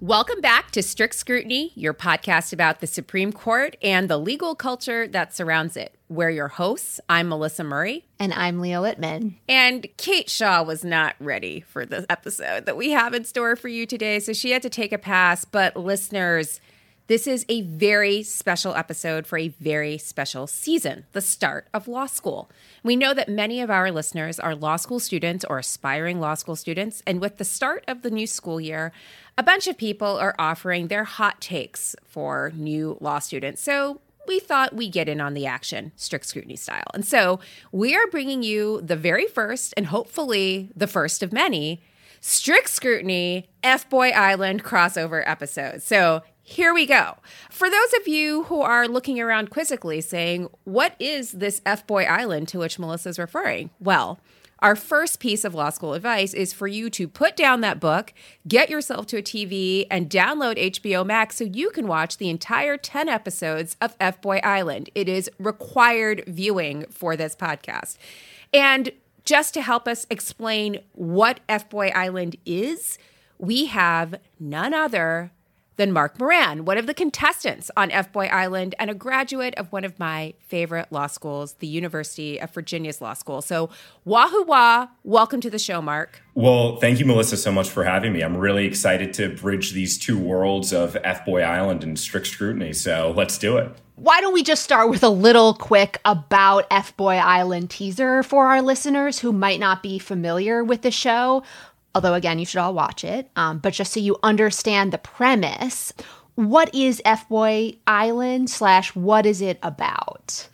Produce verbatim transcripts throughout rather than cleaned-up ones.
Welcome back to Strict Scrutiny, your podcast about the Supreme Court and the legal culture that surrounds it. We're your hosts. I'm Melissa Murray. And I'm Leah Whitman. And Kate Shaw was not ready for the episode that we have in store for you today, so she had to take a pass. But listeners, this is a very special episode for a very special season, the start of law school. We know that many of our listeners are law school students or aspiring law school students, and with the start of the new school year, a bunch of people are offering their hot takes for new law students. So we thought we'd get in on the action, strict scrutiny style. And so we are bringing you the very first, and hopefully the first of many, Strict Scrutiny F-Boy Island crossover episodes. So here we go. For those of you who are looking around quizzically saying, what is this F-Boy Island to which Melissa's referring? Well, our first piece of law school advice is for you to put down that book, get yourself to a T V, and download H B O Max so you can watch the entire ten episodes of F-Boy Island. It is required viewing for this podcast. And just to help us explain what F-Boy Island is, we have none other than Mark Moran, one of the contestants on F-Boy Island and a graduate of one of my favorite law schools, the University of Virginia's Law School. So wahoo wah, welcome to the show, Mark. Well, thank you, Melissa, so much for having me. I'm really excited to bridge these two worlds of F-Boy Island and Strict Scrutiny, so let's do it. Why don't we just start with a little quick about F-Boy Island teaser for our listeners who might not be familiar with the show? Although, again, you should all watch it. Um, but just so you understand the premise, what is F-Boy Island slash what is it about?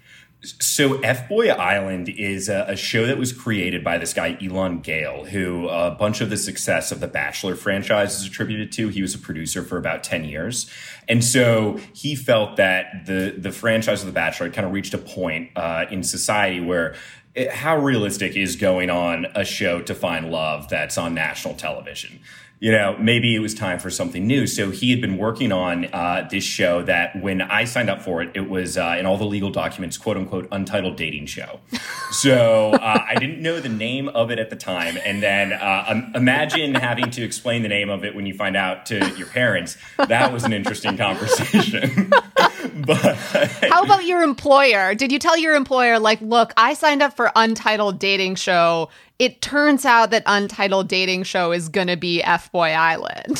So F-Boy Island is a, a show that was created by this guy, Elan Gale, who a bunch of the success of the Bachelor franchise is attributed to. He was a producer for about ten years. And so he felt that the, the franchise of The Bachelor had kind of reached a point uh, in society where it, how realistic is going on a show to find love that's on national television? You know, maybe it was time for something new. So he had been working on uh, this show that when I signed up for it, it was uh, in all the legal documents, quote unquote, untitled dating show. So uh, I didn't know the name of it at the time. And then uh, um, imagine having to explain the name of it when you find out to your parents. That was an interesting conversation. But how about your employer? Did you tell your employer, like, look, I signed up for Untitled Dating Show. It turns out that Untitled Dating Show is going to be F-Boy Island.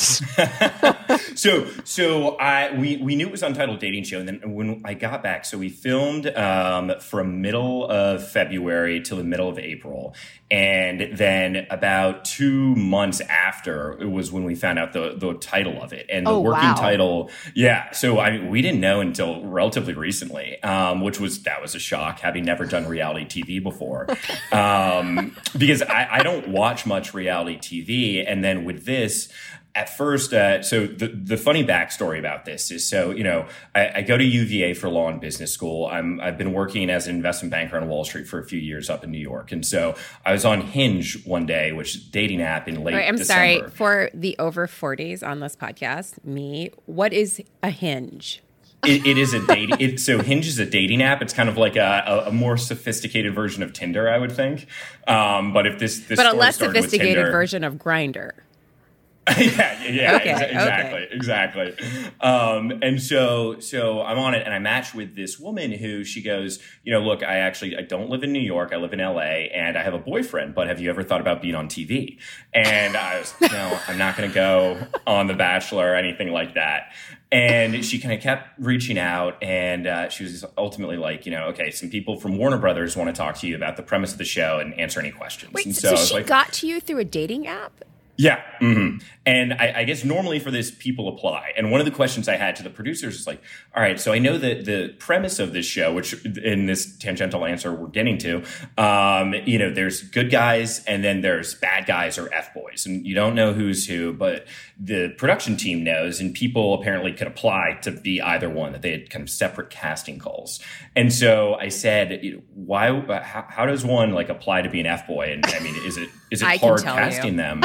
so so I we, we knew it was Untitled Dating Show. And then when I got back, so we filmed um, from middle of February till the middle of April. And then about two months after, it was when we found out the, the title of it. And the oh, working wow. title, yeah. So I mean, we didn't know until relatively recently, um, which was, that was a shock, having never done reality T V before. Um, because I, I don't watch much reality T V. And then with this, at first, uh, so the, the funny backstory about this is, so, you know, I, I go to U V A for law and business school. I'm, I've been working as an investment banker on Wall Street for a few years up in New York. And so I was on Hinge one day, which is a dating app in late right, I'm December. sorry, for the over forties on this podcast, me, what is a Hinge? It, it is a dating. It, so Hinge is a dating app. It's kind of like a, a, a more sophisticated version of Tinder, I would think. Um, but if this, this but a story less started with sophisticated Tinder, version of Grindr. yeah, yeah, Okay, exa- exactly, okay. exactly. Um, and so, so I'm on it, and I match with this woman who she goes, you know, look, I actually I don't live in New York, I live in L A, and I have a boyfriend. But have you ever thought about being on T V? And I was, no, I'm not going to go on The Bachelor or anything like that. And she kind of kept reaching out, and uh, she was ultimately like, you know, okay, some people from Warner Brothers want to talk to you about the premise of the show and answer any questions. Wait, and so, so, I so was she like, got to you through a dating app? Yeah. Mm-hmm. And I, I guess normally for this, people apply. And one of the questions I had to the producers is like, all right, so I know that the premise of this show, which in this tangential answer we're getting to, um, you know, there's good guys and then there's bad guys or F-boys. And you don't know who's who, but the production team knows, and people apparently could apply to be either one, that they had kind of separate casting calls. And so I said, why, how, how does one like apply to be an F-boy? And I mean, is it, is it I can hard tell casting you. them?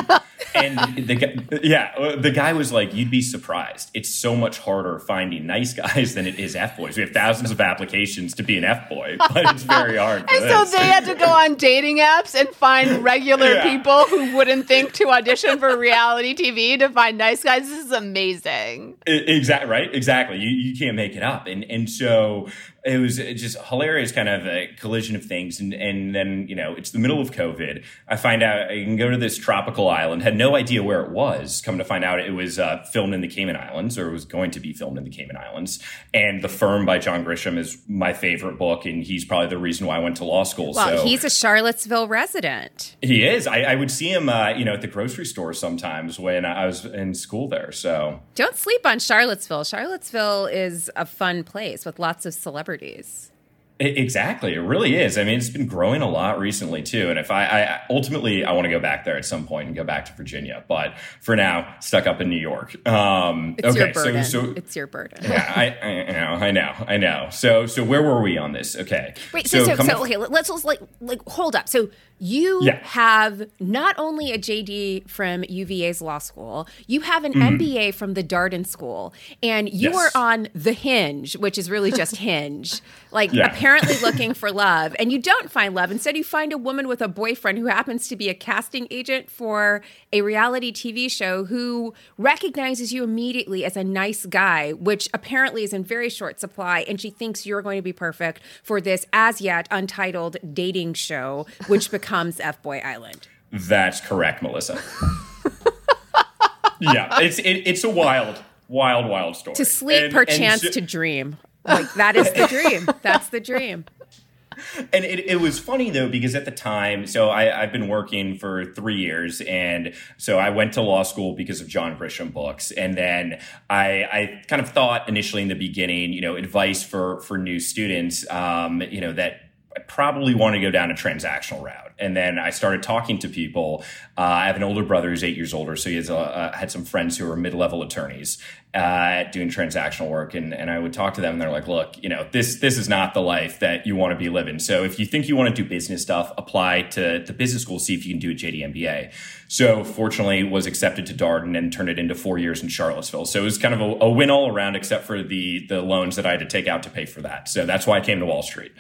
And the guy, yeah, the guy was like, you'd be surprised. It's so much harder finding nice guys than it is F-boys. We have thousands of applications to be an F-boy, but it's very hard for And this. so they had to go on dating apps and find regular Yeah. people who wouldn't think to audition for reality T V to find nice guys. This is amazing. Exactly, right? Exactly. You, you can't make it up. And, and so it was just hilarious kind of a collision of things. And, and then, you know, it's the middle of COVID. I find out I can go to this tropical island, had no idea where it was. Come to find out it was uh, filmed in the Cayman Islands, or it was going to be filmed in the Cayman Islands. And The Firm by John Grisham is my favorite book. And he's probably the reason why I went to law school. Well, so he's a Charlottesville resident. He is. I, I would see him, uh, you know, at the grocery store sometimes when I was in school there. So Don't sleep on Charlottesville. Charlottesville is a fun place with lots of celebrities. Exactly. It really is. I mean, it's been growing a lot recently, too. And if I, I ultimately, I want to go back there at some point and go back to Virginia. But for now, stuck up in New York. Um, It's okay, your burden. So, so, it's your burden. yeah, I, I, know, I know. I know. So, so where were we on this? Okay. Wait, so, so, come so to- okay, let's, let's like, like, hold up. So you Yeah. have not only a J D from U V A's law school, you have an Mm-hmm. M B A from the Darden School, and you Yes. are on The Hinge, which is really just Hinge, like Yeah. apparently looking for love, and you don't find love. Instead, you find a woman with a boyfriend who happens to be a casting agent for a reality T V show who recognizes you immediately as a nice guy, which apparently is in very short supply, and she thinks you're going to be perfect for this as yet untitled dating show, which becomes F-Boy Island. That's correct, Melissa. Yeah, it's it, it's a wild, wild, wild story. To sleep, And- perchance and so- to dream. Like, that is the dream. That's the dream. And it, it was funny, though, because at the time, so I, I've been working for three years. And so I went to law school because of John Grisham books. And then I, I kind of thought initially in the beginning, you know, advice for, for new students, um, you know, that I probably want to go down a transactional route. And then I started talking to people. Uh, I have an older brother who's eight years older. So he has a, uh, had some friends who are mid-level attorneys uh, doing transactional work. And, and I would talk to them and they're like, look, you know, this this is not the life that you want to be living. So if you think you want to do business stuff, apply to the business school, see if you can do a J D M B A. So fortunately was accepted to Darden and turned it into four years in Charlottesville. So it was kind of a, a win all around, except for the the loans that I had to take out to pay for that. So that's why I came to Wall Street.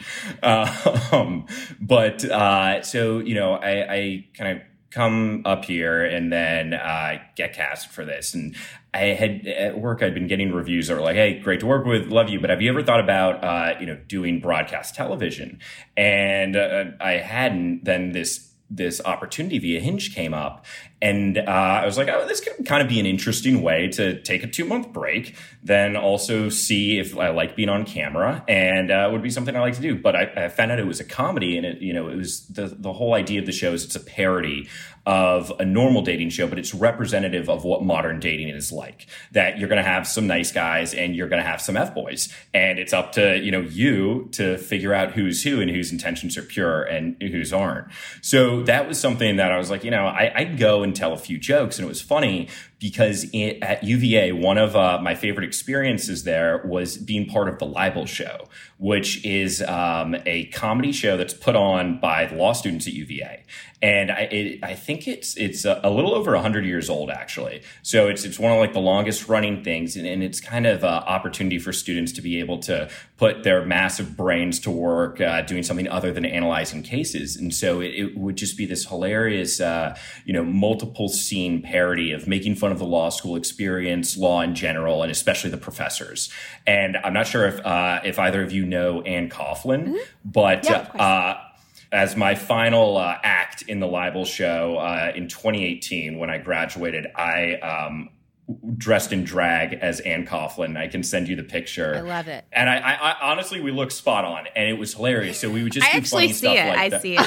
Uh, um, but uh, so, you know, I, I kind of come up here and then uh, get cast for this. And I had at work, I'd been getting reviews that were like, hey, great to work with, love you. But have you ever thought about, uh, you know, doing broadcast television? And uh, I hadn't. Then this this opportunity via Hinge came up. And uh, I was like, oh, this could kind of be an interesting way to take a two-month break, then also see if I like being on camera, and uh, would be something I like to do. But I, I found out it was a comedy, and it, you know, it was the the whole idea of the show is it's a parody of a normal dating show, but it's representative of what modern dating is like. That you're going to have some nice guys and you're going to have some F-boys, and it's up to, you know, you to figure out who's who and whose intentions are pure and whose aren't. So that was something that I was like, you know, I, I'd go and tell a few jokes, and it was funny because it, at U V A, one of uh, my favorite experiences there was being part of the Libel Show, which is um, a comedy show that's put on by the law students at U V A. And I, it, I think it's it's a, a little over one hundred years old, actually. So it's it's one of like the longest running things, and, and it's kind of an opportunity for students to be able to put their massive brains to work uh, doing something other than analyzing cases. And so it, it would just be this hilarious, uh, you know, multiple scene parody of making fun of the law school experience, law in general, and especially the professors. And I'm not sure if uh, if either of you know Ann Coughlin, mm-hmm. but yeah, of course. uh, as my final uh, act in the Libel Show uh, in twenty eighteen, when I graduated, I um, dressed in drag as Ann Coughlin. I can send you the picture. I love it. And I, I, I honestly, we look spot on, and it was hilarious. So we would just I do actually funny see stuff it. like I that. see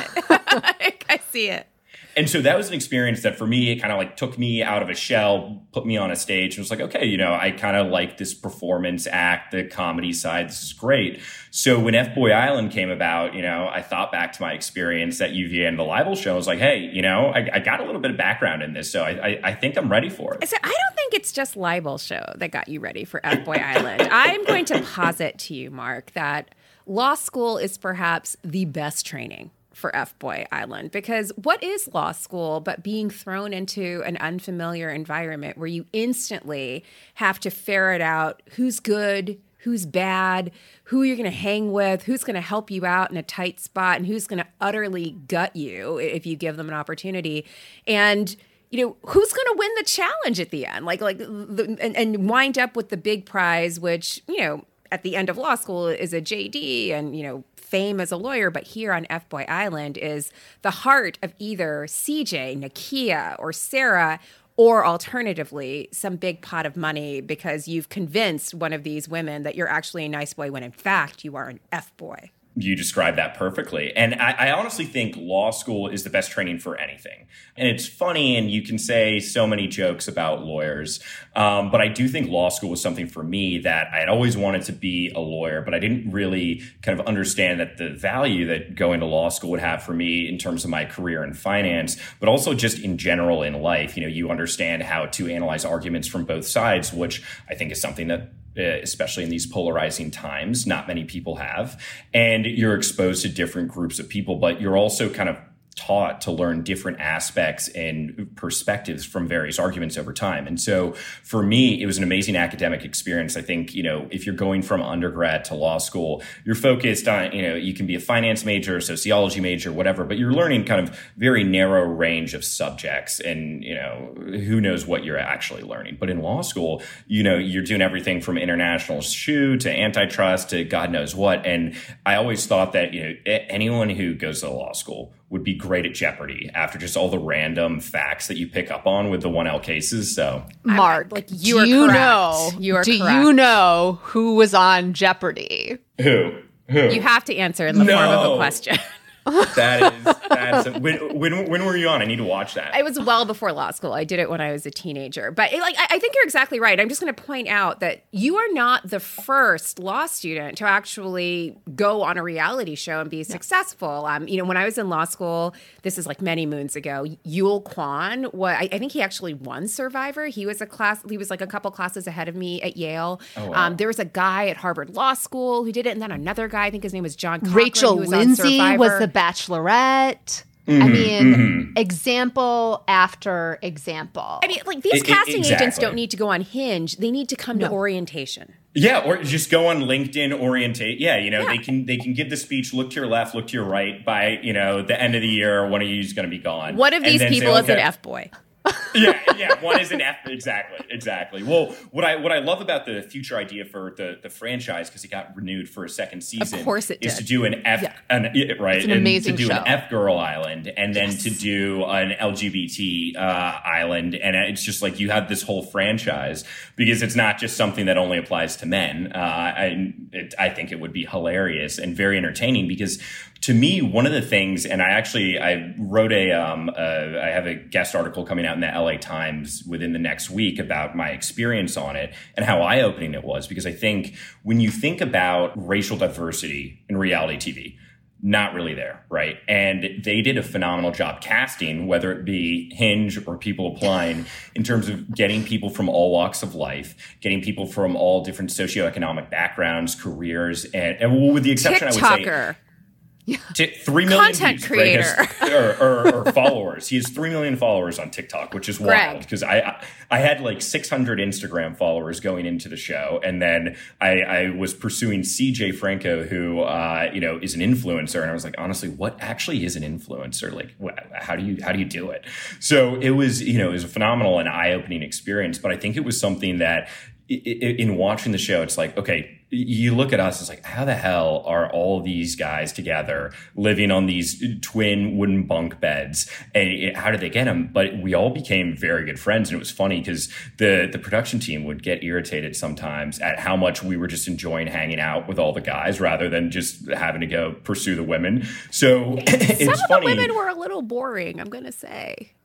it. I see it. And so that was an experience that for me, it kind of like took me out of a shell, put me on a stage, and was like, okay, you know, I kind of like this performance act, the comedy side. This is great. So when F-Boy Island came about, you know, I thought back to my experience at U V A and the Libel Show. I was like, hey, you know, I, I got a little bit of background in this, so I, I, I think I'm ready for it. So I don't think it's just Libel Show that got you ready for F-Boy Island. I'm going to posit to you, Mark, that law school is perhaps the best training. for F-Boy Island, because what is law school but being thrown into an unfamiliar environment where you instantly have to ferret out who's good, who's bad, who you're going to hang with, who's going to help you out in a tight spot, and who's going to utterly gut you if you give them an opportunity. And you know, who's going to win the challenge at the end? Like, like, the, and, and wind up with the big prize, which, you know, at the end of law school is a J D and, you know, fame as a lawyer. But here on F-Boy Island is the heart of either C J, Nakia, or Sarah, or alternatively, some big pot of money because you've convinced one of these women that you're actually a nice boy when in fact you are an F-boy. You described that perfectly. And I, I honestly think law school is the best training for anything. And it's funny, and you can say so many jokes about lawyers. Um, but I do think law school was something for me that I had always wanted to be a lawyer, but I didn't really kind of understand that the value that going to law school would have for me in terms of my career in finance, but also just in general in life. You know, you understand how to analyze arguments from both sides, which I think is something that especially in these polarizing times, not many people have. And you're exposed to different groups of people, but you're also kind of taught to learn different aspects and perspectives from various arguments over time. And so for me, it was an amazing academic experience. I think, you know, if you're going from undergrad to law school, you're focused on, you know, you can be a finance major, sociology major, whatever, but you're learning kind of very narrow range of subjects and, you know, who knows what you're actually learning. But in law school, you know, you're doing everything from international shoe to antitrust to God knows what. And I always thought that, you know, anyone who goes to law school would be great at Jeopardy after just all the random facts that you pick up on with the one L cases. So, Mark, like you do are you correct. know? You are do correct. you know who was on Jeopardy? Who? Who? You have to answer in the No. form of a question. That is, that is when, when, when were you on? I need to watch that. It was well before law school. I did it when I was a teenager. But it, like, I, I think you're exactly right. I'm just going to point out that you are not the first law student to actually go on a reality show and be yeah. successful. Um, you know, when I was in law school, this is like many moons ago, Yul Kwan, what I, I think he actually won Survivor. He was a class, he was like a couple classes ahead of me at Yale. Oh, wow. um, there was a guy at Harvard Law School who did it, and then another guy, I think his name was John Cochran, Rachel who was Lindsay on was the Bachelorette. Mm-hmm, I mean, mm-hmm. example after example. I mean, like these it, casting it, exactly. agents don't need to go on Hinge. They need to come no. to orientation. Yeah, or just go on LinkedIn, orientate. Yeah, you know, yeah. they can they can give the speech, look to your left, look to your right. By, you know, the end of the year, one of you is going to be gone. One of these people say, is okay. an F-boy. yeah, yeah. One is an F. Exactly, exactly. Well, what I what I love about the future idea for the, the franchise, because it got renewed for a second season, of course it did. is to do an F, yeah. an, right? It's an and amazing to do show. an F girl island, and then yes. to do an L G B T uh, island, and it's just like you have this whole franchise because it's not just something that only applies to men. Uh, I it, I think it would be hilarious and very entertaining because. To me, one of the things, and I actually, I wrote a, um, uh, I have a guest article coming out in the L A Times within the next week about my experience on it and how eye-opening it was. Because I think when you think about racial diversity in reality T V, not really there, right? And they did a phenomenal job casting, whether it be Hinge or people applying, in terms of getting people from all walks of life, getting people from all different socioeconomic backgrounds, careers, and, and with the exception, TikToker. I would say, Yeah. T- three million content views, creator right? or, or, or followers. He has three million followers on TikTok, which is wild because I, I I had like six hundred Instagram followers going into the show, and then I, I was pursuing C J Franco, who uh, you know is an influencer, and I was like, honestly, what actually is an influencer? Like, wh- how do you how do you do it? So it was you know it was a phenomenal and eye opening experience, but I think it was something that. In watching the show, it's like, okay, you look at us, it's like, how the hell are all these guys together living on these twin wooden bunk beds? And how did they get them? But we all became very good friends. And it was funny because the, the production team would get irritated sometimes at how much we were just enjoying hanging out with all the guys rather than just having to go pursue the women. So it's Some of funny. the women were a little boring, I'm going to say.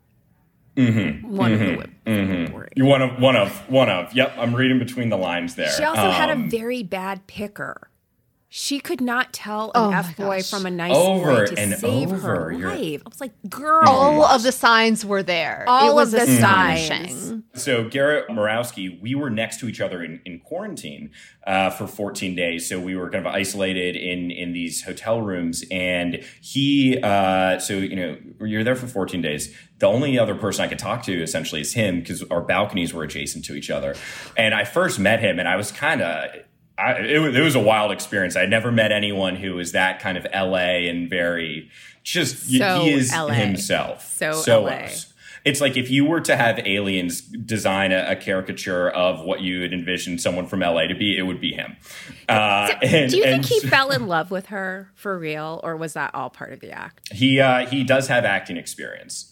Mm-hmm, one mm-hmm, of the women. Mm-hmm. You one of one of one of. Yep, I'm reading between the lines there. She also um, had a um, very bad picker. She could not tell an Oh my F-boy gosh. from a nice Over boy to and save over. her You're- life. I was like, girl. All of the signs were there. All it was of the astonishing. signs. So Garrett Morawski, we were next to each other in, in quarantine uh, for fourteen days. So we were kind of isolated in in these hotel rooms. And he, uh, so, you know, you're there for fourteen days. The only other person I could talk to essentially is him because our balconies were adjacent to each other. And I first met him and I was kind of... I, it, was, it was a wild experience. I'd never met anyone who was that kind of L A and very just So he is L A. himself. So so L A. else. It's like if you were to have aliens design a, a caricature of what you would envision someone from L A to be, it would be him. Uh, So, and, do you think and he so- fell in love with her for real, or was that all part of the act? He uh, he does have acting experience.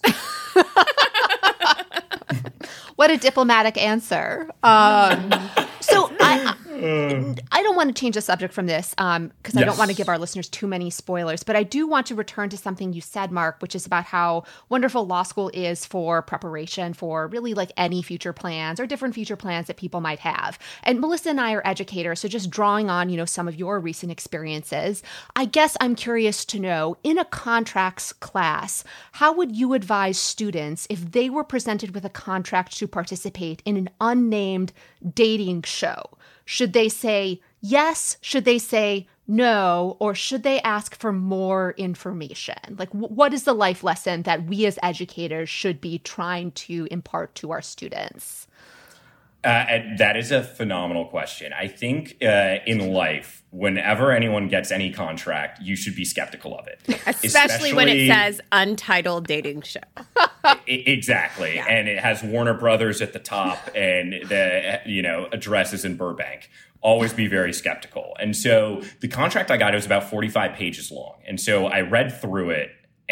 What a diplomatic answer. Um, so I, I, I don't want to change the subject from this because um, I don't Yes. want to give our listeners too many spoilers, but I do want to return to something you said, Mark, which is about how wonderful law school is for preparation for really like any future plans or different future plans that people might have. And Melissa and I are educators, so just drawing on, you know, some of your recent experiences, I guess I'm curious to know, in a contracts class, how would you advise students if they were presented with a contract to participate in an unnamed dating show? Should they say yes? Should they say no? Or should they ask for more information? Like, w- what is the life lesson that we as educators should be trying to impart to our students? Uh, and that is a phenomenal question. I think uh, in life, whenever anyone gets any contract, you should be skeptical of it. Especially, when it says untitled dating show. I- exactly. Yeah. And it has Warner Brothers at the top and the, you know, address is in Burbank. Always be very skeptical. And so the contract I got, it was about forty-five pages long. And so I read through it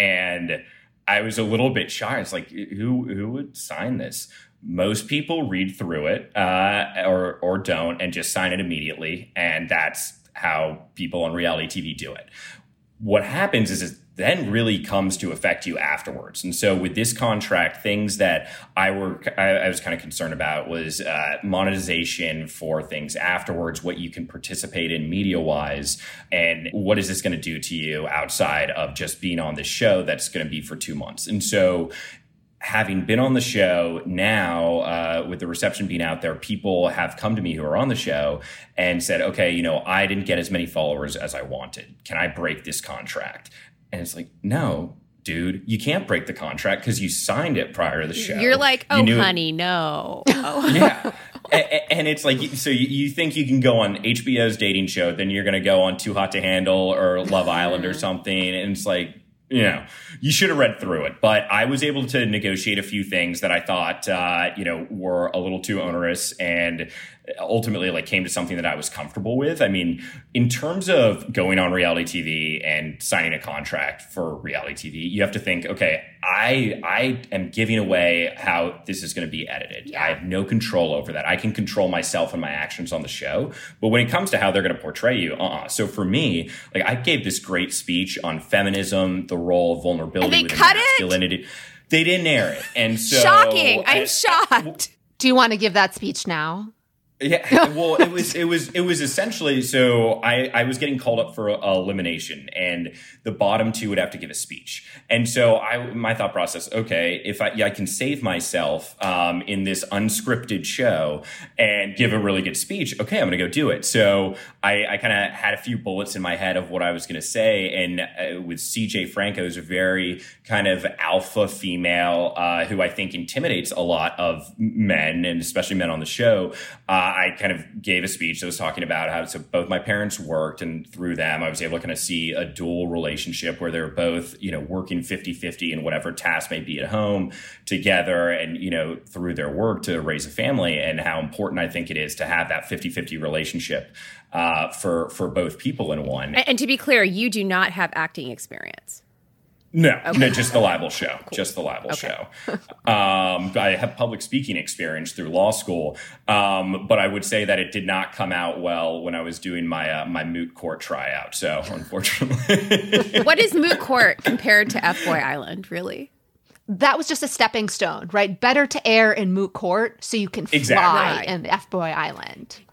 and I was a little bit shy. It's like, who who would sign this? Most people read through it uh, or or don't and just sign it immediately. And that's how people on reality T V do it. What happens is it then really comes to affect you afterwards. And so with this contract, things that I were I, I was kind of concerned about was uh, monetization for things afterwards, what you can participate in media-wise, and what is this going to do to you outside of just being on this show that's going to be for two months. And so having been on the show now, uh, with the reception being out there, people have come to me who are on the show and said, okay, you know, I didn't get as many followers as I wanted. Can I break this contract? And it's like, no, dude, you can't break the contract because you signed it prior to the show. You're like, oh, you honey, it- no. Oh. Yeah. and, and it's like, so you, you think you can go on H B O's dating show, then you're going to go on Too Hot to Handle or Love Island or something. And it's like, you know, you should have read through it. But I was able to negotiate a few things that I thought, uh, you know, were a little too onerous and ultimately like came to something that I was comfortable with. I mean, in terms of going on reality T V and signing a contract for reality T V, you have to think, okay, I I am giving away how this is going to be edited. Yeah. I have no control over that. I can control myself and my actions on the show. But when it comes to how they're going to portray you, uh-uh. So for me, like I gave this great speech on feminism, the role of vulnerability And they within cut it? masculinity. They didn't air it. And so Shocking. I'm I- shocked. Do you want to give that speech now? Yeah, well, it was it was it was essentially so I, I was getting called up for elimination, and the bottom two would have to give a speech. And so I my thought process, okay, if I yeah, I can save myself um, in this unscripted show and give a really good speech, okay, I'm going to go do it. So I, I kind of had a few bullets in my head of what I was going to say, and uh, with C J Franco's very kind of alpha female uh, who I think intimidates a lot of men, and especially men on the show. Uh, I kind of gave a speech that was talking about how so both my parents worked, and through them I was able to kind of see a dual relationship where they were both, you know, working fifty-fifty in whatever task may be at home together, and, you know, through their work to raise a family, and how important I think it is to have that fifty-fifty relationship uh, for, for both people in one. And, and to be clear, you do not have acting experience. No, Okay. no, just the libel show, Cool. just the libel Okay. show. Um, I have public speaking experience through law school, um, but I would say that it did not come out well when I was doing my uh, my moot court tryout. So, unfortunately, What is Moot Court compared to F-Boy Island, really? That was just a stepping stone, right? Better to air in moot court so you can fly Exactly. in F-Boy Island.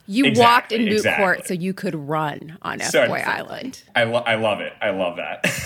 You exactly, walked in moot exactly. court so you could run on F Boy Island. I, lo- I love it. I love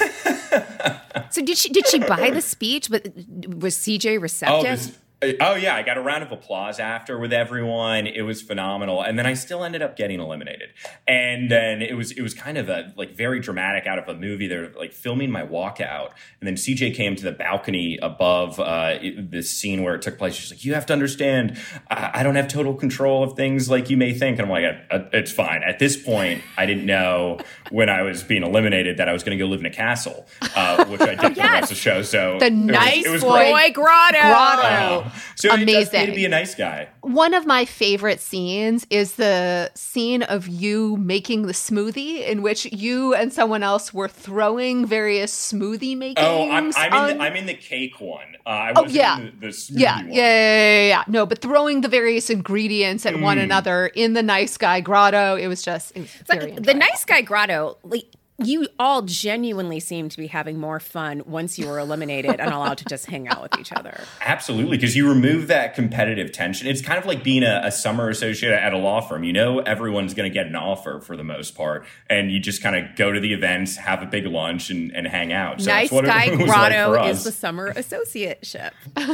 that. So did she did she buy the speech? But was C J receptive? Oh, this, oh, yeah. I got a round of applause after with everyone. It was phenomenal. And then I still ended up getting eliminated. And then it was it was kind of a like very dramatic out of a movie. They're like filming my walkout. And then C J came to the balcony above uh, this scene where it took place. She's like, you have to understand, I, I don't have total control of things like you may think. And I'm like, it's fine. At this point, I didn't know when I was being eliminated that I was going to go live in a castle, uh, which I did for yes. the rest of the show. So the nice was, it was boy great. grotto. grotto. Uh, So amazing. He to be a nice guy. One of my favorite scenes is the scene of you making the smoothie, in which you and someone else were throwing various smoothie making. Oh, I'm, I'm, on... in the, I'm in the cake one. Uh, I oh, wasn't yeah. in the, the smoothie yeah. one. Yeah, yeah, yeah, yeah. No, but throwing the various ingredients at mm. one another in the nice guy grotto. It was just it was very the nice guy grotto. Like, you all genuinely seem to be having more fun once you were eliminated and allowed to just hang out with each other. Absolutely, because you remove that competitive tension. It's kind of like being a, a summer associate at a law firm. You know everyone's going to get an offer for the most part, and you just kind of go to the events, have a big lunch, and, and hang out. So nice that's what guy it was grotto like for us. is the summer associateship.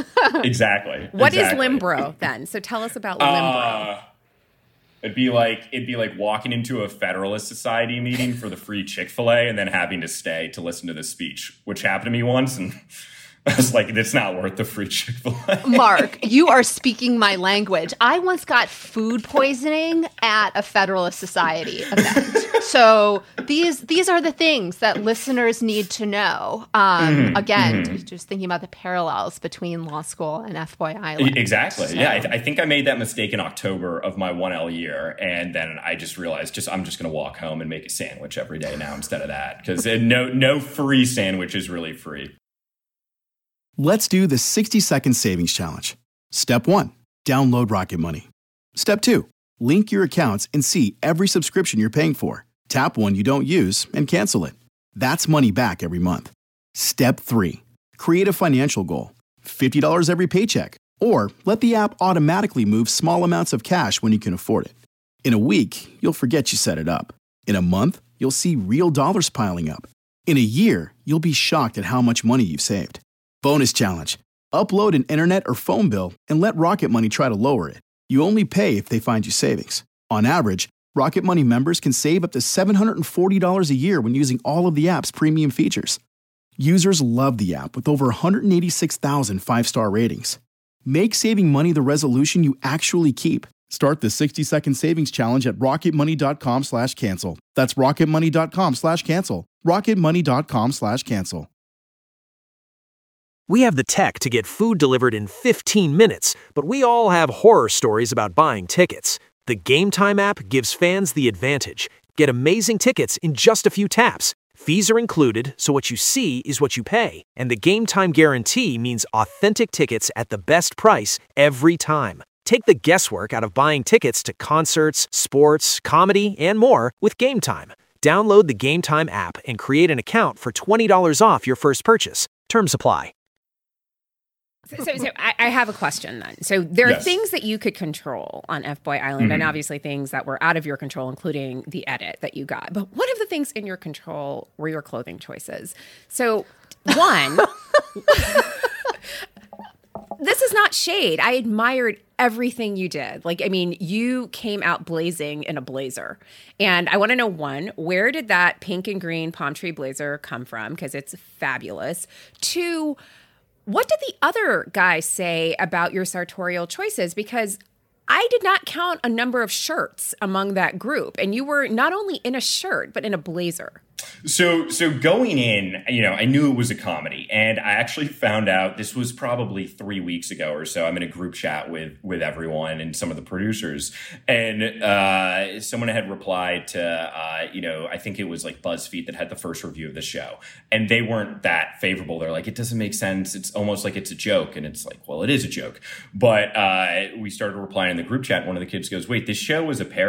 Exactly. What exactly. is Limbro then? So tell us about uh, Limbro. It'd be like it'd be like walking into a Federalist Society meeting for the free Chick-fil-A and then having to stay to listen to the speech, which happened to me once, and I was like, it's not worth the free Chick-fil-A. Mark, you are speaking my language. I once got food poisoning at a Federalist Society event. So these these are the things that listeners need to know. Um, mm-hmm. Again, mm-hmm. just thinking about the parallels between law school and F Boy Island. Exactly. So. Yeah, I, th- I think I made that mistake in October of my one L year, and then I just realized, just I'm just going to walk home and make a sandwich every day now instead of that, because no no free sandwich is really free. Let's do the sixty second savings challenge. Step one, download Rocket Money. Step two, link your accounts and see every subscription you're paying for. Tap one you don't use and cancel it. That's money back every month. Step three, create a financial goal. fifty dollars every paycheck. Or let the app automatically move small amounts of cash when you can afford it. In a week, you'll forget you set it up. In a month, you'll see real dollars piling up. In a year, you'll be shocked at how much money you've saved. Bonus challenge. Upload an internet or phone bill and let Rocket Money try to lower it. You only pay if they find you savings. On average, Rocket Money members can save up to seven hundred forty dollars a year when using all of the app's premium features. Users love the app with over one hundred eighty-six thousand five-star ratings. Make saving money the resolution you actually keep. Start the sixty second savings challenge at rocketmoney.com slash cancel. That's rocketmoney.com slash cancel. rocketmoney.com slash cancel. We have the tech to get food delivered in fifteen minutes, but we all have horror stories about buying tickets. The Game Time app gives fans the advantage. Get amazing tickets in just a few taps. Fees are included, so what you see is what you pay. And the Game Time guarantee means authentic tickets at the best price every time. Take the guesswork out of buying tickets to concerts, sports, comedy, and more with Game Time. Download the Game Time app and create an account for twenty dollars off your first purchase. Terms apply. So, so, so I, I have a question then. So there are yes. things that you could control on F Boy Island, mm-hmm. and obviously things that were out of your control, including the edit that you got. But one of the things in your control were your clothing choices. So one, this is not shade. I admired everything you did. Like, I mean, you came out blazing in a blazer. And I want to know, one, where did that pink and green palm tree blazer come from? Because it's fabulous. Two, what did the other guys say about your sartorial choices? Because I did not count a number of shirts among that group. And you were not only in a shirt, but in a blazer. So, so going in, you know, I knew it was a comedy, and I actually found out this was probably three weeks ago or so. I'm in a group chat with with everyone and some of the producers, and uh, someone had replied to, uh, you know, I think it was like BuzzFeed that had the first review of the show, and they weren't that favorable. They're like, it doesn't make sense. It's almost like it's a joke, and it's like, well, it is a joke. But uh, we started replying in the group chat. One of the kids goes, "Wait, this show was a parody?"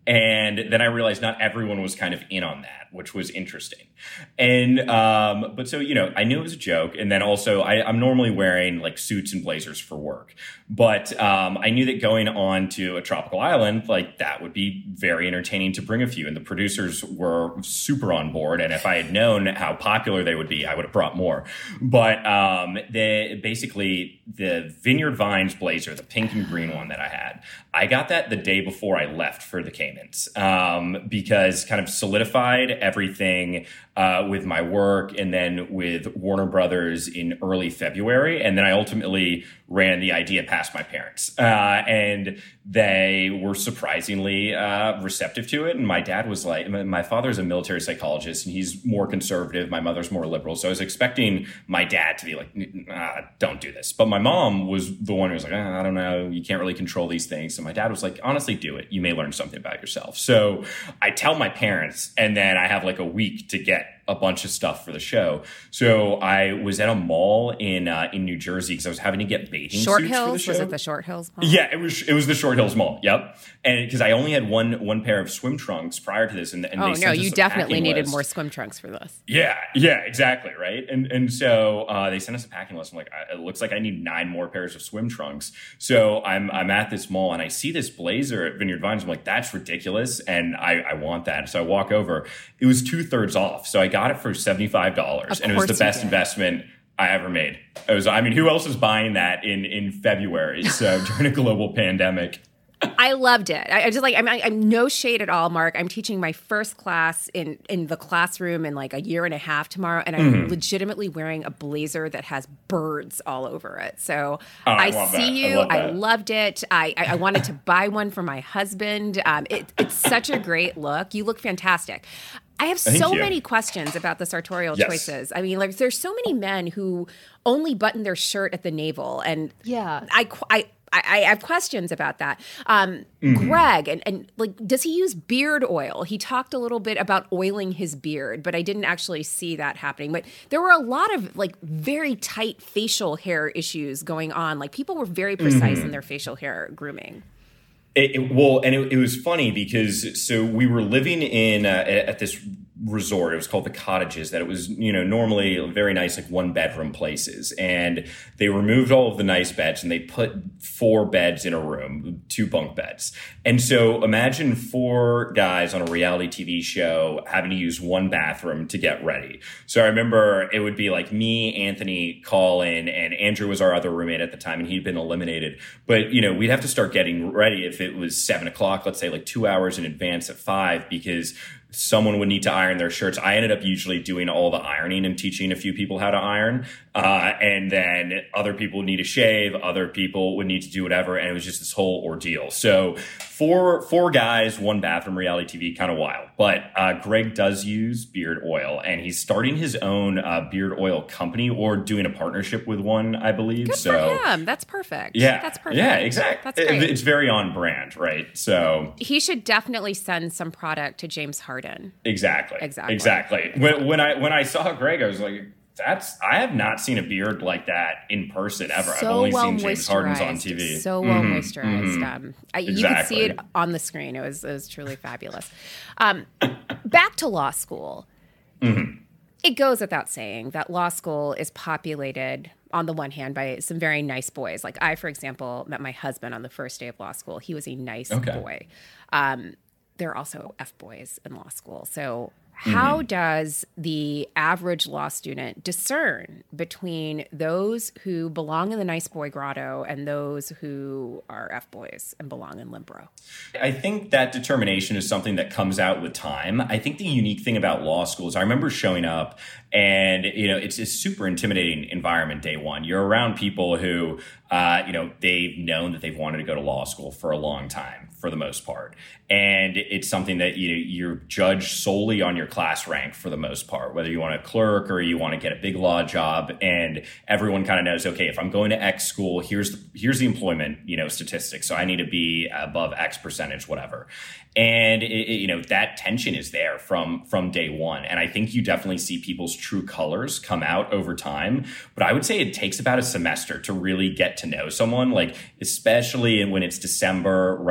And then I realized not everyone was kind of in on that, which was interesting. And, um, but so, you know, I knew it was a joke. And then also I, I'm normally wearing like suits and blazers for work. But, um, I knew that going on to a tropical island, like that would be very entertaining to bring a few. And the producers were super on board. And if I had known how popular they would be, I would have brought more. But, um, the, basically the Vineyard Vines blazer, the pink and green one that I had, I got that the day before I left for the Caymans, um, because kind of solidified everything uh, with my work and then with Warner Brothers in early February. And then I ultimately ran the idea past my parents. Uh, and they were surprisingly uh, receptive to it. And my dad was like, my father's a military psychologist and he's more conservative. My mother's more liberal. So I was expecting my dad to be like, ah, don't do this. But my mom was the one who was like, ah, I don't know. You can't really control these things. So my dad was like, honestly, do it. You may learn something about yourself. So I tell my parents and then I have like a week to get a bunch of stuff for the show. So I was at a mall in uh, in New Jersey because I was having to get bathing Short suits Hills? for the show. Was it the Short Hills Mall? Yeah, it was. It was the Short Hills Mall. Yep. And because I only had one one pair of swim trunks prior to this, and, and oh they no, sent us you a definitely packing needed list. more swim trunks for this. Yeah, yeah, exactly, right. And and so uh, they sent us a packing list. I'm like, it looks like I need nine more pairs of swim trunks. So I'm I'm at this mall and I see this blazer at Vineyard Vines. I'm like, that's ridiculous, and I, I want that. So I walk over. It was two thirds off. So I got it for seventy-five dollars, and it was the best investment I ever made. It was. I mean, who else is buying that in in February? So during a global pandemic. I loved it. I, I just like, I'm, I'm no shade at all, Mark. I'm teaching my first class in, in the classroom in like a year and a half tomorrow. And I'm mm-hmm. legitimately wearing a blazer that has birds all over it. So oh, I, I see that. you. I, I loved it. I, I, I wanted to buy one for my husband. Um, it, it's such a great look. You look fantastic. I have Thank so you. many questions about the sartorial yes. choices. I mean, like there's so many men who only button their shirt at the navel. And yeah, I, I, I have questions about that. Um, mm-hmm. Greg, and, and like, does he use beard oil? He talked a little bit about oiling his beard, but I didn't actually see that happening. But there were a lot of like very tight facial hair issues going on. Like people were very precise mm-hmm. in their facial hair grooming. It, it, well, and it, it was funny because so we were living in uh, at this resort. It was called the Cottages. That it was, you know, normally very nice, like one bedroom places. And they removed all of the nice beds and they put four beds in a room, two bunk beds. And so imagine four guys on a reality T V show having to use one bathroom to get ready. So I remember it would be like me, Anthony, Colin, and Andrew was our other roommate at the time, and he'd been eliminated. But, you know, we'd have to start getting ready if it was seven o'clock, let's say like two hours in advance at five, because someone would need to iron their shirts. I ended up usually doing all the ironing and teaching a few people how to iron. Uh, and then other people would need to shave. Other people would need to do whatever. And it was just this whole ordeal. So four, four guys, one bathroom, reality T V, kind of wild. But uh, Greg does use beard oil, and he's starting his own uh, beard oil company or doing a partnership with one, I believe. Good so, for him. That's perfect. Yeah. That's perfect. Yeah, exactly. That's great. It, it's very on brand, right? So he should definitely send some product to James Harden. Exactly. Exactly. Exactly. When, when I when I saw Greg, I was like, "That's I have not seen a beard like that in person ever. So I've only well seen James Harden's on T V. So well mm-hmm, moisturized. Mm-hmm. Um, I, you exactly. could see it on the screen. It was it was truly fabulous. Um, back to law school. Mm-hmm. It goes without saying that law school is populated, on the one hand, by some very nice boys. Like I, for example, met my husband on the first day of law school. He was a nice okay. boy. Um, there are also F-boys in law school. So how mm-hmm. does the average law student discern between those who belong in the nice boy grotto and those who are F-boys and belong in Limbro? I think that determination is something that comes out with time. I think the unique thing about law school is I remember showing up and, you know, it's a super intimidating environment day one. You're around people who, uh, you know, they've known that they've wanted to go to law school for a long time, for the most part. And it's something that, you know, you're judged solely on your class rank for the most part, whether you want to clerk or you want to get a big law job. And everyone kind of knows, okay, if I'm going to X school, here's the, here's the employment, you know, statistics. So I need to be above X percentage, whatever. And, it, it, you know, that tension is there from from day one. And I think you definitely see people's true colors come out over time. But I would say it takes about a semester to really get to know someone, like especially when it's December, right during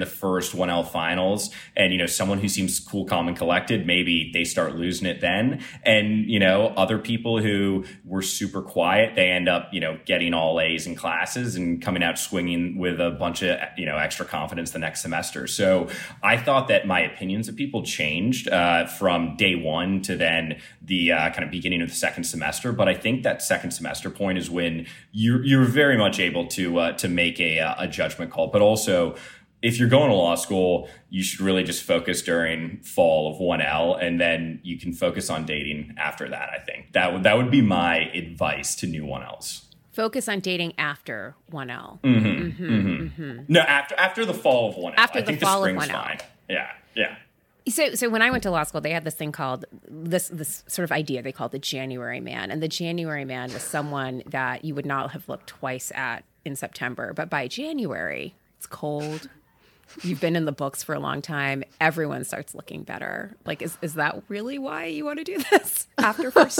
the first one L finals and, you know, someone who seems cool, calm, and collected, maybe they start losing it then. And, you know, other people who were super quiet, they end up, you know, getting all A's in classes and coming out swinging with a bunch of, you know, extra confidence the next semester. So I thought that my opinions of people changed uh, from day one to then the uh, kind of beginning of the second semester. But I think that second semester point is when you're, you're very much able to uh, to make a, a judgment call. But also, if you're going to law school, you should really just focus during fall of one L, and then you can focus on dating after that. I think that would that would be my advice to new one Ls. Focus on dating after one L. Mm-hmm. Mm-hmm. Mm-hmm. No, after after the fall of one L. After I the think fall the of spring's one L. fine. Yeah, yeah. So, so when I went to law school, they had this thing called this this sort of idea they called the January man, and the January man was someone that you would not have looked twice at in September, but by January, it's cold. You've been in the books for a long time. Everyone starts looking better. Like, is is that really why you want to do this after first?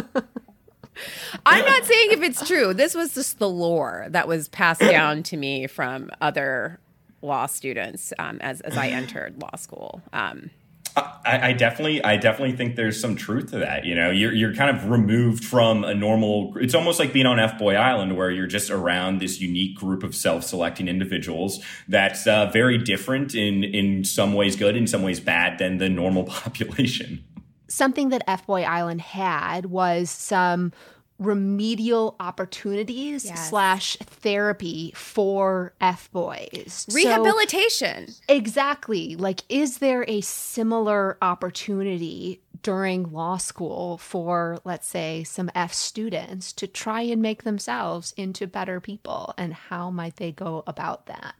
I'm not saying if it's true. This was just the lore that was passed down to me from other law students um, as as I entered law school. Um, I, I definitely, I definitely think there's some truth to that. You know, you're you're kind of removed from a normal. It's almost like being on F-Boy Island, where you're just around this unique group of self-selecting individuals that's uh, very different in in some ways good, in some ways bad than the normal population. Something that F-Boy Island had was some remedial opportunities yes. slash therapy for F-boys. Rehabilitation. So, exactly. Like, is there a similar opportunity during law school for, let's say, some F students to try and make themselves into better people? And how might they go about that?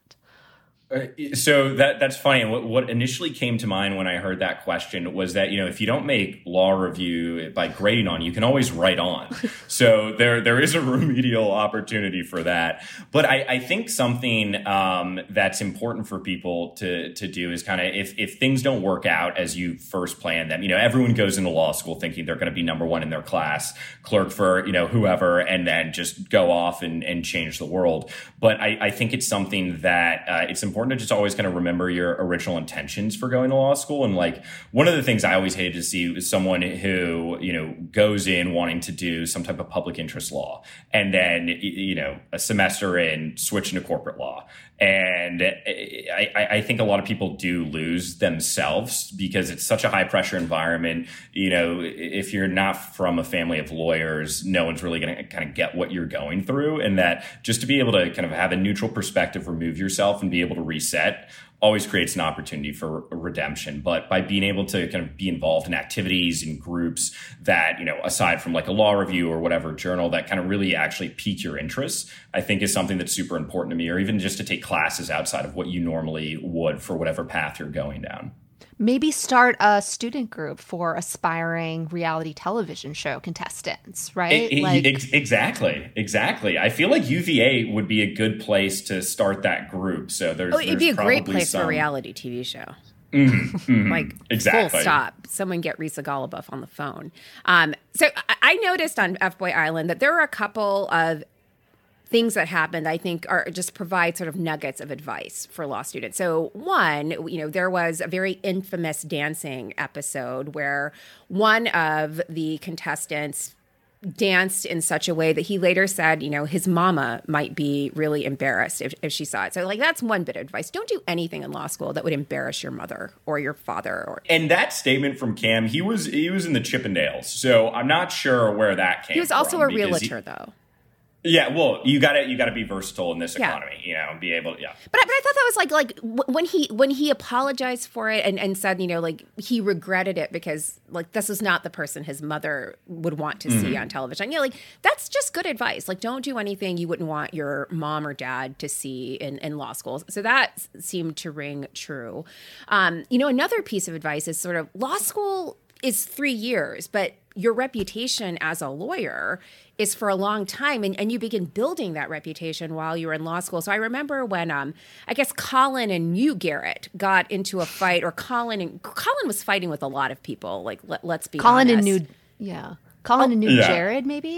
So that that's funny. What, what initially came to mind when I heard that question was that, you know, if you don't make law review by grading on, you can always write on. So there there is a remedial opportunity for that. But I, I think something um, that's important for people to to do is kind of if if things don't work out as you first planned them, you know, everyone goes into law school thinking they're going to be number one in their class, clerk for, you know, whoever, and then just go off and, and change the world. But I, I think it's something that uh, it's important to just always kind of remember your original intentions for going to law school. And like one of the things I always hated to see is someone who, you know, goes in wanting to do some type of public interest law and then, you know, a semester in switch into corporate law. And I, I think a lot of people do lose themselves because it's such a high pressure environment. You know, if you're not from a family of lawyers, no one's really going to kind of get what you're going through. And that just to be able to kind of have a neutral perspective, remove yourself and be able to reset always creates an opportunity for redemption. But by being able to kind of be involved in activities and groups that, you know, aside from like a law review or whatever journal that kind of really actually pique your interests, I think is something that's super important to me, or even just to take classes outside of what you normally would for whatever path you're going down. Maybe start a student group for aspiring reality television show contestants, right? It, it, like ex- exactly, exactly. I feel like U V A would be a good place to start that group. So there's, oh, it'd there's be a great place some... for a reality T V show. Mm-hmm, mm-hmm, like exactly. Full stop. Someone get Risa Goluboff on the phone. Um, so I, I noticed on F-Boy Island that there are a couple of things that happened, I think, are just provide sort of nuggets of advice for law students. So one, you know, there was a very infamous dancing episode where one of the contestants danced in such a way that he later said, you know, his mama might be really embarrassed if, if she saw it. So like, that's one bit of advice. Don't do anything in law school that would embarrass your mother or your father. Or And that statement from Cam, he was he was in the Chippendales. So I'm not sure where that came from. He was also a because realtor, he, though. Yeah, well, you got to you got to be versatile in this Yeah. economy, you know, and be able to, yeah. But, but I thought that was like like w- when he when he apologized for it and, and said, you know, like he regretted it because like this is not the person his mother would want to see on television. You know, like that's just good advice. Like don't do anything you wouldn't want your mom or dad to see in, in law schools. So that seemed to ring true. Um, you know, another piece of advice is sort of law school is three years, but your reputation as a lawyer is for a long time, and, and you begin building that reputation while you're in law school. So I remember when, um, I guess Colin and you, Garrett, got into a fight, or Colin and Colin was fighting with a lot of people. Like, let, let's be Colin honest. and knew, yeah, Colin Oh, and knew yeah. Jared, maybe.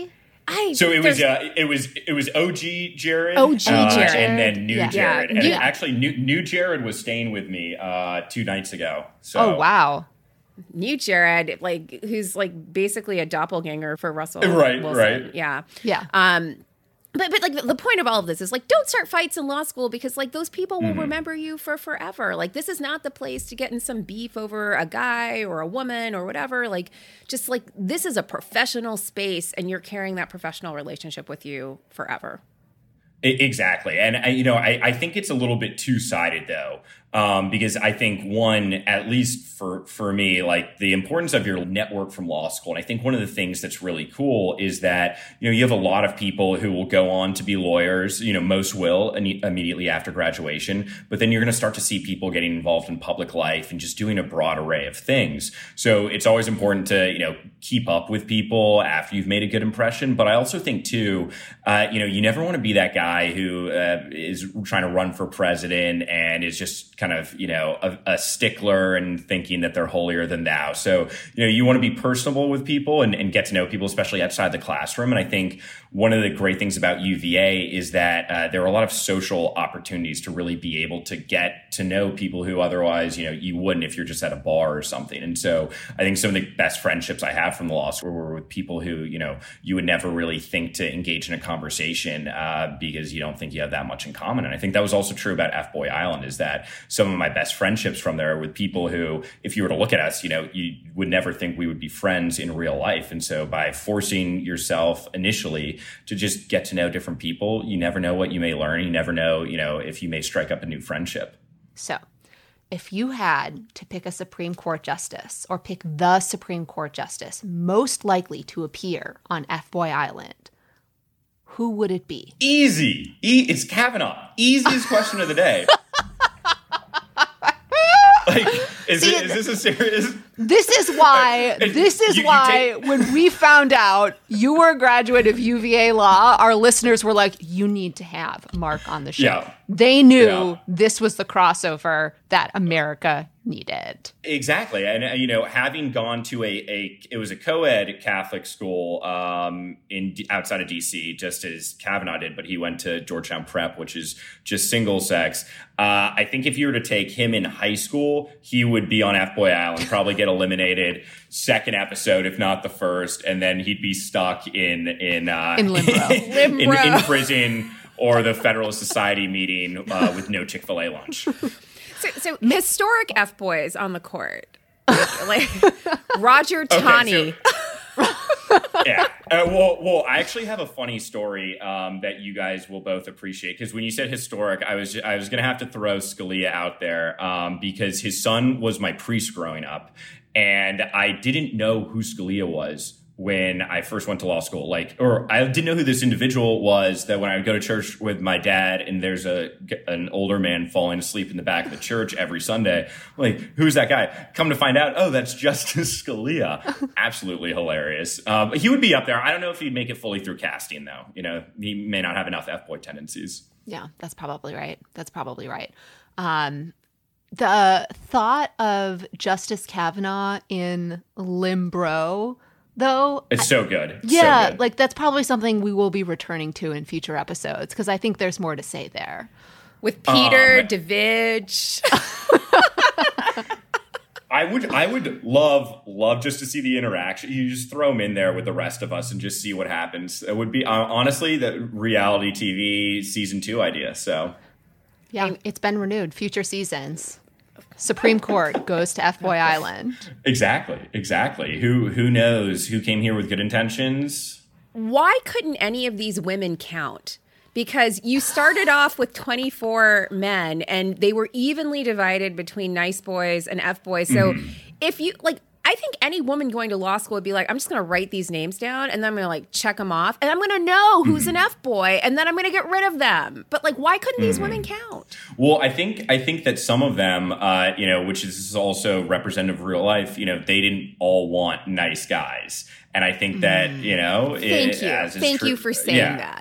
I so it was there's- uh, it was it was O G Jared, O G uh, Jared. and then new Yeah. Jared, Yeah. and Yeah. actually new new Jared was staying with me uh, two nights ago. So Oh, wow. New Jared, like who's like basically a doppelganger for Russell. Right, Wilson. right. Yeah. Yeah. Um, but but like the, the point of all of this is like don't start fights in law school because like those people will Mm-hmm. remember you for forever. Like this is not the place to get in some beef over a guy or a woman or whatever. Like just like this is a professional space and you're carrying that professional relationship with you forever. I- Exactly. And, I, you know, I, I think it's a little bit two-sided, though, um, because I think, one, at least for, for me, like the importance of your network from law school. And I think one of the things that's really cool is that, you know, you have a lot of people who will go on to be lawyers, you know, most will imme- immediately after graduation. But then you're going to start to see people getting involved in public life and just doing a broad array of things. So it's always important to, you know, keep up with people after you've made a good impression. But I also think, too, uh, you know, you never want to be that guy who uh, is trying to run for president and is just kind of, you know, a, a stickler and thinking that they're holier than thou. So, you know, you want to be personable with people and, and get to know people, especially outside the classroom. And I think one of the great things about U V A is that uh, there are a lot of social opportunities to really be able to get to know people who otherwise, you know, you wouldn't if you're just at a bar or something. And so I think some of the best friendships I have from the law school were with people who, you know, you would never really think to engage in a conversation uh, because you don't think you have that much in common. And I think that was also true about F Boy Island, is that some of my best friendships from there are with people who, if you were to look at us, you know, you would never think we would be friends in real life. And so by forcing yourself initially to just get to know different people, you never know what you may learn. You never know, you know, if you may strike up a new friendship. So, if you had to pick a Supreme Court justice or pick the Supreme Court justice most likely to appear on F Boy Island, who would it be? Easy. E- it's Kavanaugh. Easiest question of the day. Like, is, See, it, is this a serious? This is why, this is You- you why take- when we found out you were a graduate of U V A Law, our listeners were like, you need to have Mark on the show. Yeah. They knew Yeah. this was the crossover that America needed. Exactly. And, uh, you know, having gone to a, a it was a co-ed Catholic school um, in D- outside of D C, just as Kavanaugh did, but he went to Georgetown Prep, which is just single sex. Uh, I think if you were to take him in high school, he would be on F Boy Island, probably get eliminated second episode, if not the first, and then he'd be stuck in in uh, In limbo. in, Limbo. in prison or the Federalist Society meeting uh, with no Chick-fil-A lunch. So, so historic F boys on the court, like, like Roger Taney. Yeah. Uh, well, well, I actually have a funny story um, that you guys will both appreciate, because when you said historic, I was I was going to have to throw Scalia out there um, because his son was my priest growing up, and I didn't know who Scalia was when I first went to law school. Like, or I didn't know who this individual was, that when I would go to church with my dad and there's a an older man falling asleep in the back of the church every Sunday, I'm like, who's that guy? Come to find out, oh, that's Justice Scalia. Absolutely hilarious. Um, he would be up there. I don't know if he'd make it fully through casting, though. You know, he may not have enough F-boy tendencies. Yeah, that's probably right. That's probably right. Um, the thought of Justice Kavanaugh in Limbro, though, It's so good. It's yeah, so good. like that's probably something we will be returning to in future episodes because I think there's more to say there. With Peter Um, DeVidge. I would, I would love, love just to see the interaction. You just throw him in there with the rest of us and just see what happens. It would be uh, honestly the reality T V season two idea. So Yeah, it's been renewed. Future seasons. Supreme Court goes to F Boy Island. exactly, exactly. Who, who knows? Who came here with good intentions? Why couldn't any of these women count? Because you started off with twenty-four men and they were evenly divided between nice boys and F boys. So Mm-hmm. if you like, I think any woman going to law school would be like, I'm just going to write these names down and then I'm going to like check them off and I'm going to know who's Mm-hmm. an F boy and then I'm going to get rid of them. But like, why couldn't these women count? Well, I think I think that some of them, uh, you know, which is also representative of real life, you know, they didn't all want nice guys, and I think that you know, Thank it, you. as is Thank true- you for saying yeah. that.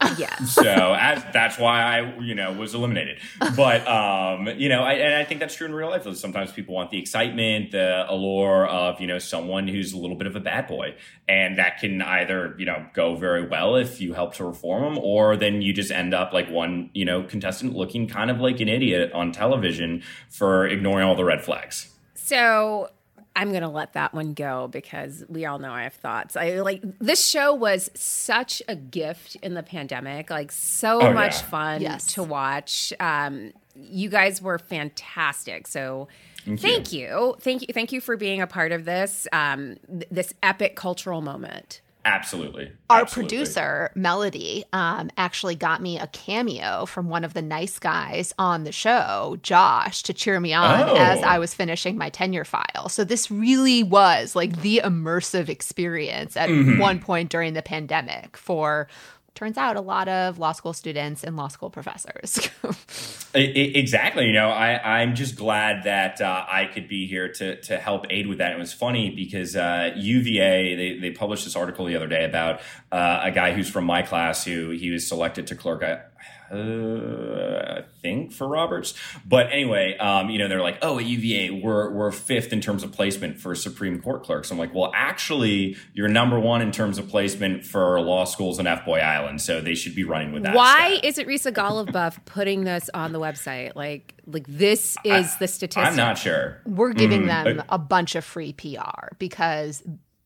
Yes. So as, that's why I, you know, was eliminated. But, um, you know, I, and I think that's true in real life. Sometimes people want the excitement, the allure of, you know, someone who's a little bit of a bad boy. And that can either, you know, go very well if you help to reform them, or then you just end up like one, you know, contestant looking kind of like an idiot on television for ignoring all the red flags. So I'm going to let that one go because we all know I have thoughts. I like this show was such a gift in the pandemic, like so oh, much yeah. fun Yes. to watch. Um, you guys were fantastic. So Thank, thank you. you. Thank you. Thank you for being a part of this, um, th- this epic cultural moment. Absolutely. Our Absolutely. producer, Melody, um, actually got me a cameo from one of the nice guys on the show, Josh, to cheer me on Oh. as I was finishing my tenure file. So this really was like the immersive experience at Mm-hmm. one point during the pandemic for, turns out, a lot of law school students and law school professors. I- I- Exactly. You know, I, I'm just glad that uh, I could be here to to help aid with that. It was funny because uh, U V A, they, they published this article the other day about uh, a guy who's from my class who he was selected to clerk at, uh, I think for Roberts. But anyway, um, you know, they're like, oh, at U V A, we're, we're fifth in terms of placement for Supreme Court clerks. I'm like, well, actually, you're number one in terms of placement for law schools in F Boy Island. So they should be running with that. Why stat. isn't Risa Goluboff putting this on the website? Like, like this is I- the statistic. I'm not sure. We're giving Mm, them but- a bunch of free P R because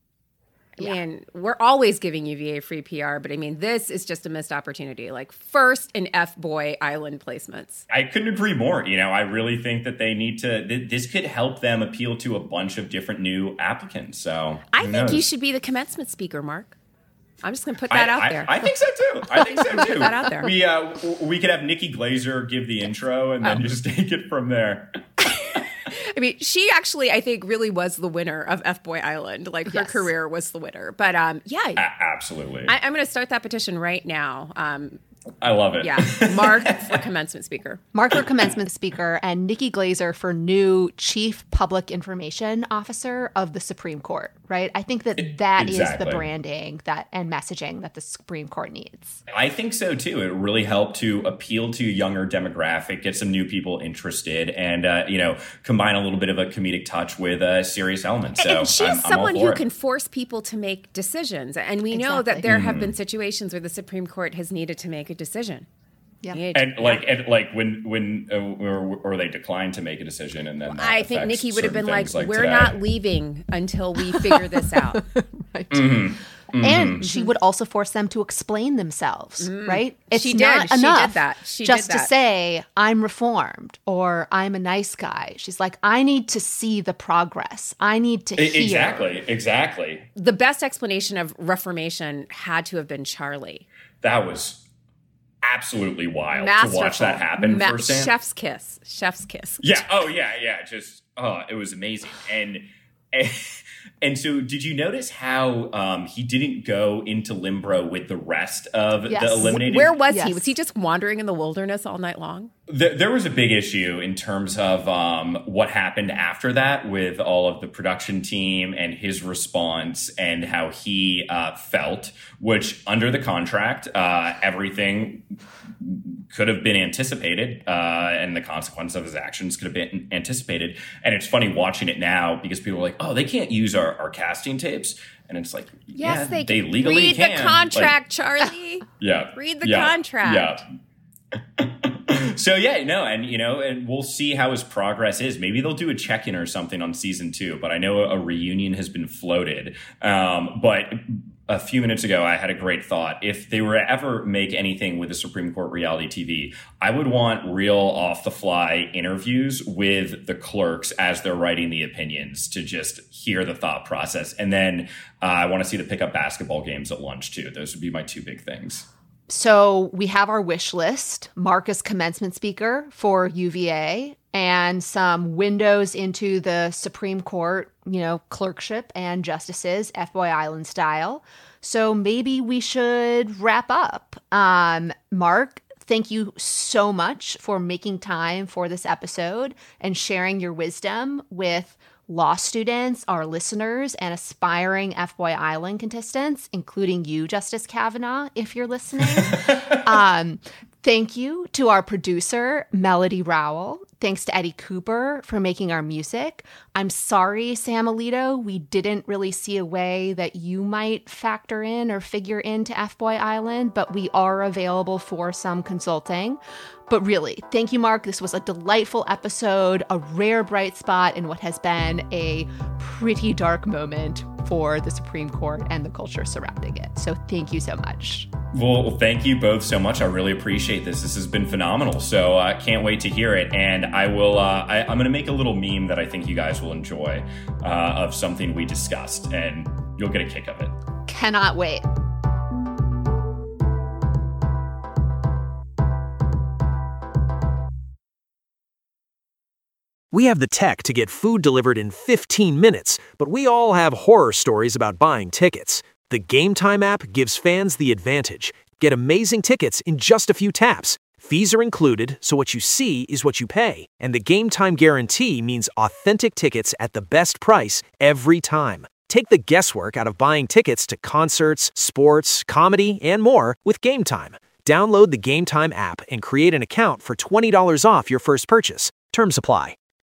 I mean, we're always giving U V A free P R, but I mean, this is just a missed opportunity. Like, first in F Boy Island placements. I couldn't agree more. You know, I really think that they need to, th- this could help them appeal to a bunch of different new applicants. So I who think you knows? should be the commencement speaker, Mark. I'm just going to put that I, out I- there. I think so too. I think so too. Put that out there. We, uh, w- we could have Nikki Glazer give the intro and Oh. then just take it from there. I mean, she actually, I think, really was the winner of F Boy Island. Like, her Yes. career was the winner. But um, yeah, A- absolutely. I, I'm going to start that petition right now. Um, I love it. yeah, Mark for commencement speaker. Mark for commencement speaker and Nikki Glazer for new chief public information officer of the Supreme Court, right? I think that that is Exactly. the branding that and messaging that the Supreme Court needs. I think so too. It really helped to appeal to a younger demographic, get some new people interested, and uh, you know, combine a little bit of a comedic touch with a serious element. So and she's I'm, I'm all someone for who it. can force people to make decisions. And we know Exactly. that there Mm-hmm. have been situations where the Supreme Court has needed to make a decision. Yeah. Needed to- And like, and like when when uh, or, or they decline to make a decision, and then that I think affects Nikki would have certain been like, things like we're today. not leaving until we figure this out. Right. Mm-hmm. And she would also force them to explain themselves, right? It's She did. not She did enough that. She did just to that. say, I'm reformed or I'm a nice guy. She's like, I need to see the progress. I need to E- hear. Exactly, exactly. The best explanation of Reformation had to have been Charlie. That was absolutely wild Masterful. to watch that happen Ma- firsthand. Chef's kiss. Chef's kiss. Yeah. Oh, yeah. Yeah. Just oh, it was amazing. And and, and so, did you notice how um, he didn't go into Limbro with the rest of Yes. the eliminated? Where was Yes. he? Was he just wandering in the wilderness all night long? Th- there was a big issue in terms of um, what happened after that with all of the production team and his response and how he uh, felt, which under the contract, uh, everything could have been anticipated uh, and the consequence of his actions could have been anticipated. And it's funny watching it now because people are like, oh, they can't use our, our casting tapes. And it's like, Yes, yeah, they, they can. legally Read can. the Like, contract, Charlie. yeah. Read the yeah, contract. Yeah. So yeah, no, and you know, and we'll see how his progress is. Maybe they'll do a check-in or something on season two. But I know a reunion has been floated. Um, but a few minutes ago, I had a great thought. If they were to ever make anything with the Supreme Court reality T V, I would want real off-the-fly interviews with the clerks as they're writing the opinions to just hear the thought process. And then uh, I want to see the pickup basketball games at lunch too. Those would be my two big things. So we have our wish list, Mark as commencement speaker for U V A, and some windows into the Supreme Court, you know, clerkship and justices, F Boy Island style. So maybe we should wrap up. Um, Mark, thank you so much for making time for this episode and sharing your wisdom with law students, our listeners, and aspiring F Boy Island contestants, including you, Justice Kavanaugh, if you're listening. um, thank you to our producer, Melody Rowell. Thanks to Eddie Cooper for making our music. I'm sorry, Sam Alito, we didn't really see a way that you might factor in or figure into F Boy Island, but we are available for some consulting. But really, thank you, Mark. This was a delightful episode, a rare bright spot in what has been a pretty dark moment for the Supreme Court and the culture surrounding it. So thank you so much. Well, thank you both so much. I really appreciate this. This has been phenomenal. So I uh, can't wait to hear it. And I will, uh, I, I'm going to make a little meme that I think you guys will enjoy uh, of something we discussed, and you'll get a kick of it. Cannot wait. We have the tech to get food delivered in fifteen minutes, but we all have horror stories about buying tickets. The Game Time app gives fans the advantage. Get amazing tickets in just a few taps. Fees are included, so what you see is what you pay. And the Game Time guarantee means authentic tickets at the best price every time. Take the guesswork out of buying tickets to concerts, sports, comedy, and more with Game Time. Download the Game Time app and create an account for twenty dollars off your first purchase. Terms apply.